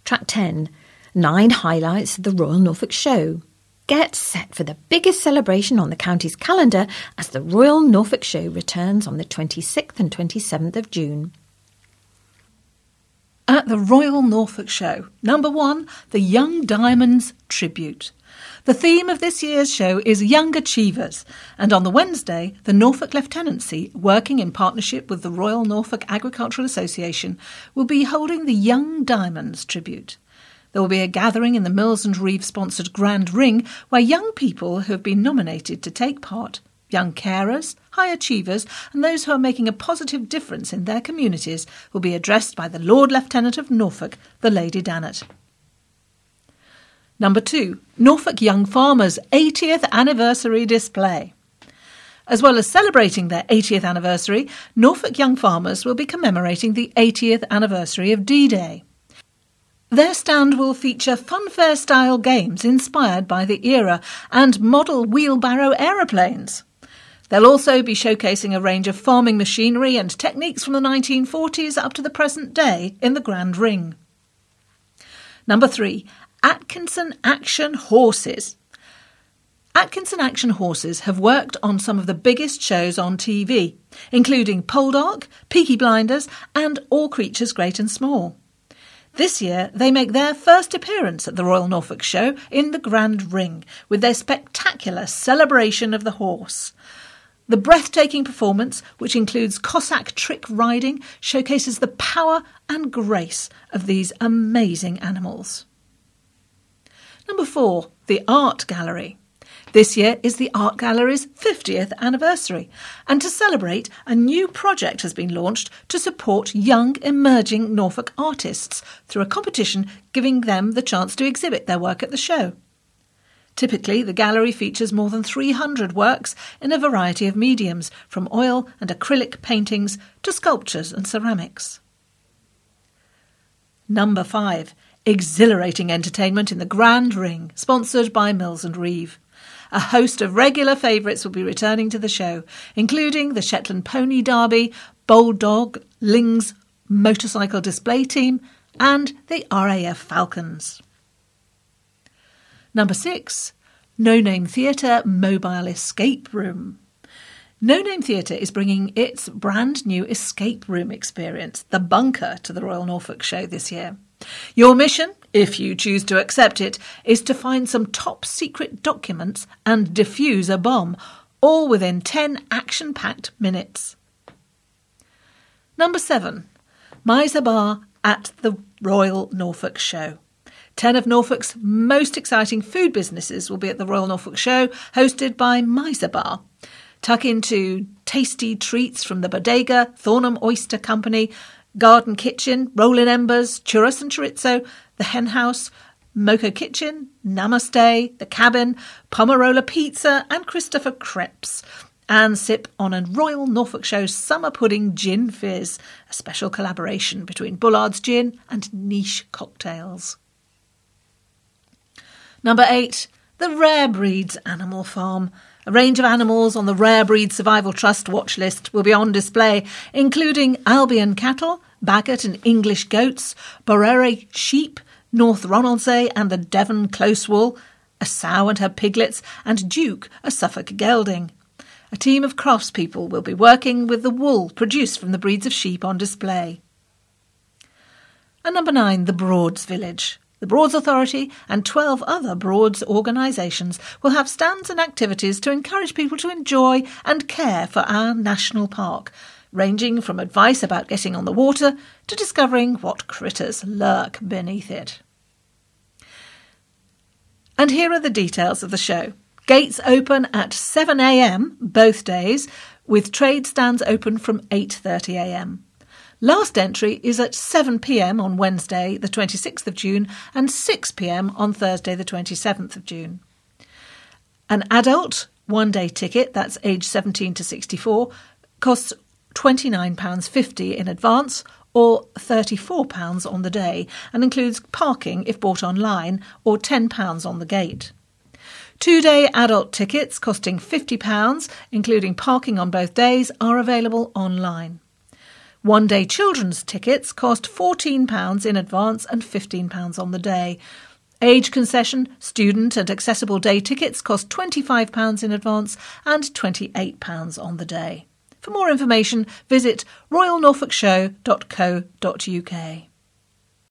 Track 10. 9 highlights of the Royal Norfolk Show. Get set for the biggest celebration on the county's calendar as the Royal Norfolk Show returns on the 26th and 27th of June. At the Royal Norfolk Show, number 1, the Young Diamonds Tribute. The theme of this year's show is Young Achievers, and on the Wednesday, the Norfolk Lieutenancy, working in partnership with the Royal Norfolk Agricultural Association, will be holding the Young Diamonds Tribute. There will be a gathering in the Mills and Reeve-sponsored Grand Ring where young people who have been nominated to take part, young carers, high achievers and those who are making a positive difference in their communities will be addressed by the Lord Lieutenant of Norfolk, the Lady Dannatt. Number 2, Norfolk Young Farmers 80th Anniversary Display. As well as celebrating their 80th anniversary, Norfolk Young Farmers will be commemorating the 80th anniversary of D-Day. Their stand will feature funfair-style games inspired by the era and model wheelbarrow aeroplanes. They'll also be showcasing a range of farming machinery and techniques from the 1940s up to the present day in the Grand Ring. Number 3, Atkinson Action Horses. Atkinson Action Horses have worked on some of the biggest shows on TV, including Poldark, Peaky Blinders and All Creatures Great and Small. This year, they make their first appearance at the Royal Norfolk Show in the Grand Ring with their spectacular celebration of the horse. The breathtaking performance, which includes Cossack trick riding, showcases the power and grace of these amazing animals. Number 4, the Art Gallery. This year is the Art Gallery's 50th anniversary, and to celebrate, a new project has been launched to support young emerging Norfolk artists through a competition giving them the chance to exhibit their work at the show. Typically, the gallery features more than 300 works in a variety of mediums, from oil and acrylic paintings to sculptures and ceramics. Number 5, exhilarating entertainment in the Grand Ring, sponsored by Mills and Reeve. A host of regular favourites will be returning to the show, including the Shetland Pony Derby, Bold Dog, Ling's Motorcycle Display Team and the RAF Falcons. Number 6, No Name Theatre Mobile Escape Room. No Name Theatre is bringing its brand new escape room experience, The Bunker, to the Royal Norfolk Show this year. Your mission, if you choose to accept it, is to find some top-secret documents and defuse a bomb, all within 10 action-packed minutes. Number 7, Miser Bar at the Royal Norfolk Show. 10 of Norfolk's most exciting food businesses will be at the Royal Norfolk Show, hosted by Miser Bar. Tuck into tasty treats from the Bodega, Thornham Oyster Company, Garden Kitchen, Rollin' Embers, Churros and Chorizo, The Hen House, Moco Kitchen, Namaste, The Cabin, Pomarola Pizza and Christopher Crepes. And sip on a Royal Norfolk Show Summer Pudding Gin Fizz, a special collaboration between Bullard's Gin and Niche Cocktails. Number 8, the Rare Breeds Animal Farm. A range of animals on the Rare Breed Survival Trust watch list will be on display, including Albion cattle, Bagot and English goats, Borere sheep, North Ronaldsay and the Devon close wool, a sow and her piglets, and Duke, a Suffolk gelding. A team of craftspeople will be working with the wool produced from the breeds of sheep on display. And number 9, the Broads Village. The Broads Authority and 12 other Broads organisations will have stands and activities to encourage people to enjoy and care for our national park, ranging from advice about getting on the water to discovering what critters lurk beneath it. And here are the details of the show. Gates open at 7 a.m. both days, with trade stands open from 8:30 a.m. Last entry is at 7 p.m. on Wednesday, the 26th of June, and 6 p.m. on Thursday, the 27th of June. An adult one-day ticket, that's age 17 to 64, costs £29.50 in advance or £34 on the day, and includes parking if bought online or £10 on the gate. 2-day adult tickets costing £50, including parking on both days, are available online. One-day children's tickets cost £14 in advance and £15 on the day. Age concession, student and accessible day tickets cost £25 in advance and £28 on the day. For more information, visit royalnorfolkshow.co.uk.